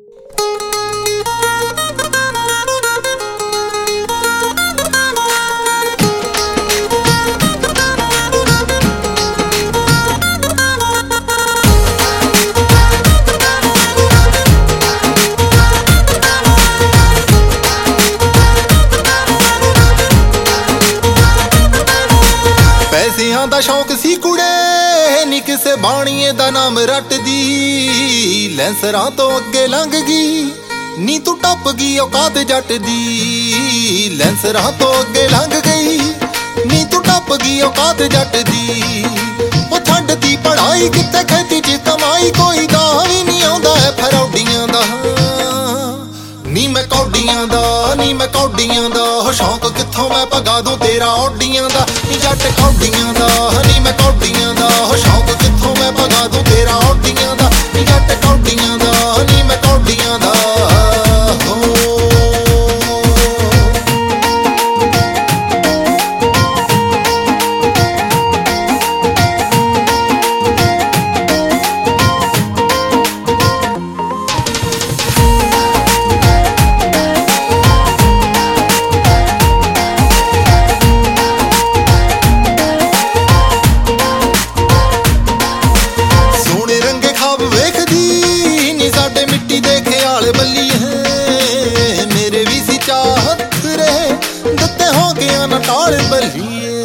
ਪੈਸਿਆਂ ਦਾ ਸ਼ੌਕ ਸੀ ਕੁੜੇ ਨੀ ਕਿਸੇ ਬਾਣੀਏ ਦਾ ਨਾਮ ਰੱਟਦੀ, ਲੈਂਸਰਾਂ ਤੋਂ ਅੱਗੇ ਲੰਘ ਗਈ ਨੀ ਤੂੰ ਟੱਪ ਗਈ ਔਕਾਤ ਜੱਟ ਦੀ। ਲੈਂਸਰਾਂ ਤੋਂ ਅੱਗੇ ਲੰਘ ਗਈ ਨੀ ਤੂੰ ਟੱਪ ਗਈ ਔਕਾਤ ਜੱਟ ਦੀ। ਉਹ ਛੱਡਦੀ ਪੜ੍ਹਾਈ ਕਿਤੇ ਖੇਤੀ 'ਚ ਕਮਾਈ, ਕੋਈ ਦਾ ਵੀ ਨਹੀਂ ਆਉਂਦਾ ਹੈ ਫਰੌਡੀਆਂ ਦਾ। ਨੀ ਮੈਂ ਕੌਡੀਆਂ ਦਾ, ਨੀ ਮੈਂ ਕੌਡੀਆਂ ਦਾ, ਉਹ ਸ਼ੌਕ ਕਿੱਥੋਂ ਮੈਂ ਭਗਾ ਦੂੰ ਤੇਰਾ ਔਡੀਆਂ ਦਾ। ਨੀ ਜੱਟ ਕੌਡੀਆਂ ਦਾ, ਨੀ ਮੈਂ ਕੌਡੀਆਂ ਦਾ, ਉਹ ਸ਼ੌਕ ਕਿੱਥੋਂ ਮੈਂ ਭਗਾ ਦੂੰ ਤੇਰਾ ਔਡੀਆਂ ਦਾ। ਨੀ ਜੱਟ ਕੌਡੀਆਂ ਦਾ, ਨੀ ਮੈਂ ਕੌਡੀਆਂ ਦਾ। ਮੇਰੇ ਵੀ ਸੀ ਚਾਹਤ ਰੇ ਦਿੱਤੇ ਹੋ ਗਿਆ ਨਾ ਟਾਲ ਬੱਲੀਏ।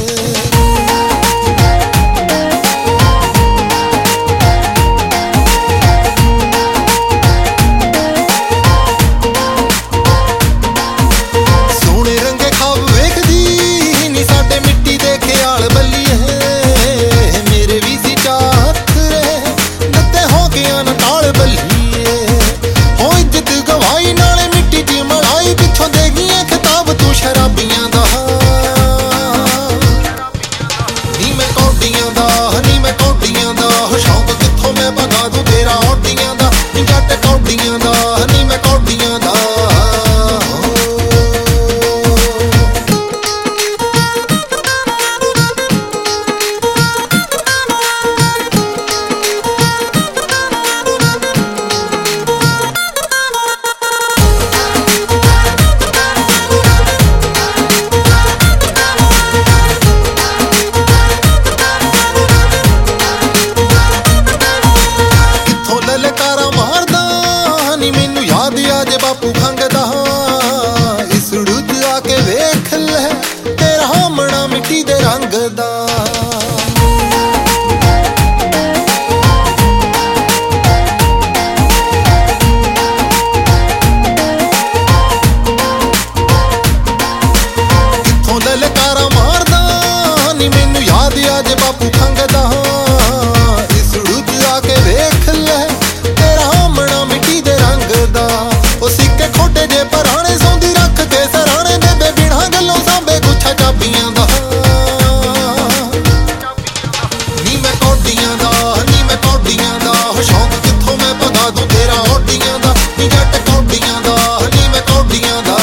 ਸੋਹਣੇ ਰੰਗੇ ਖਾਬ ਵੇਖਦੀ ਨੀ ਸਾਡੇ ਮਿੱਟੀ ਦੇ ਖਿਆਲ ਬੱਲੀਏ। ਮੇਰੇ ਵੀ ਸੀ ਚਾਹਤ ਰੇ ਦਿੱਤੇ ਹੋ ਗਿਆ ਨਾ ਟਾਲ ਬੱਲੀਏ। ਨਾਲੇ ਮਿੱਟੀ 'ਚ ਮਲਾਈ ਪਿੱਛੋਂ ਦੇ ਗਈਆਂ ਖਿਤਾਬ ਤੂੰ ਸ਼ਰਾਬੀਆਂ ਦਾ। ਨੀ ਮੈਂ ਕੌਡੀਆਂ ਦਾ, ਨੀ ਮੈਂ ਕੌਡੀਆਂ ਦਾ, ਸ਼ੌਕ ਕਿੱਥੋਂ ਮੈਂ ਭਗਾ ਦੂੰ ਤੇਰਾ ਔਡੀਆਂ ਦਾ। ਨੀ ਜੱਟ ਕੌਡੀਆਂ ਦਾ, ਨੀ ਮੈਂ ਕੌਡੀਆਂ ਦਾ। ਬਾਪੂ ਖੰਗਦਾ ਇਸ ਰੁੱਤ ਆ ਕੇ ਵੇਖ ਲੈ ਤੇਰਾ ਹਾਮਣਾ ਮਿੱਟੀ ਦੇ ਰੰਗ ਦਾ। ਕਿੱਥੋਂ ਲਲਕਾਰਾ ਮਾਰਦਾ ਨੀ ਮੈਨੂੰ ਯਾਦ ਆ ਜੇ ਬਾਪੂ ਖੰਗਦਾ ਇਸ ਰੁੱਤ ਆ ਕੇ ਵੇਖ ਲੈ ਤੇਰਾ ਹਾਮਣਾ ਮਿੱਟੀ ਦੇ ਰੰਗ ਦਾ। ਉਹ ਸਿੱਕੇ ਖੋਟੇ ਜੇ ਪਰਾਣੇ ਸੌਂਦੀ ਰੱਖ ਕੇ ਸਰਾਣੇ ਦੇ ਬਿਨਾਂ ਗੱਲੋਂ ਸਾਂਭੇ ਗੁੱਛਾ ਚਾਬੀਆਂ ਦਾ। ਨੀ ਮੈਂ ਕੌਡੀਆਂ ਦਾ, ਨੀ ਮੈਂ ਕੌਡੀਆਂ ਦਾ, ਉਹ ਸ਼ੌਕ ਕਿੱਥੋਂ ਮੈਂ ਭਗਾ ਦੂੰ ਤੇਰਾ ਔਡੀਆਂ ਦਾ। ਨੀ ਜੱਟ ਕੌਡੀਆਂ ਦਾ, ਨੀ ਮੈਂ ਕੌਡੀਆਂ ਦਾ।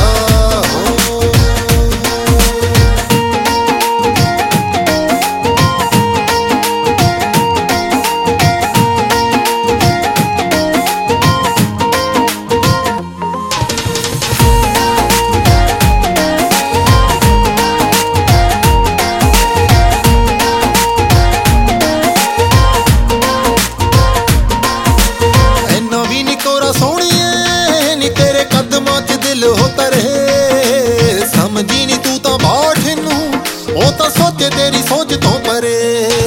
ਸੋਹਣੀਏ ਨੀ ਤੇਰੇ ਕਦਮਾਂ 'ਚ ਦਿਲ ਹੋ ਤਰੇ, ਸਮਝੀ ਨੀ ਤੂੰ ਤਾਂ ਬਾਠ ਨੂੰ, ਉਹ ਤਾਂ ਸੋਚੇ ਤੇਰੀ ਸੋਚ ਤੋਂ ਪਰੇ।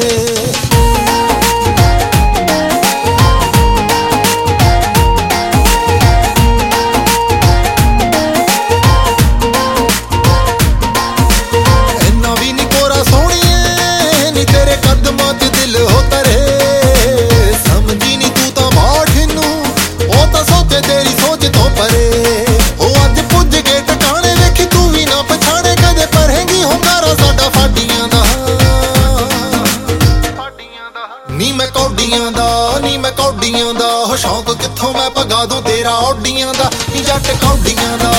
ਇੰਨਾ ਵੀ ਨੀ ਕੋਰਾ ਸੋਹਣੀਏ ਨੀ ਤੇਰੇ ਕਦਮਾਂ 'ਚ ਦਿਲ ਹੋ ਤਰੇ, ਸਮਝੀ ਨੀ ਤੂੰ ਤਾਂ ਬਾਠ ਨੂੰ, ਉਹ ਤਾਂ ਸੋਚੇ ਤੇਰੀ ਸੋਚ ਤੋਂ ਪਰੇ। ਉਹ ਅੱਜ ਪੁੱਜ ਕੇ ਟਿਕਾਣੇ ਵੇਖੀ ਤੂੰ ਵੀ ਨਾ ਪਛਾਣੇ ਕਦੇ ਪਰਹੇਂਗੀ ਹੁੰਗਾਰਾ ਸਾਡਾ ਫਾਡੀਆਂ ਦਾ। ਨੀ ਮੈਂ ਕੌਡੀਆਂ ਦਾ, ਨੀ ਮੈਂ ਕੌਡੀਆਂ ਦਾ, ਉਹ ਸ਼ੌਕ ਕਿੱਥੋਂ ਮੈਂ ਭਗਾ ਦੂੰ ਤੇਰਾ ਔਡੀਆਂ ਦਾ। ਨੀ ਜੱਟ ਕੌਡੀਆਂ ਦਾ,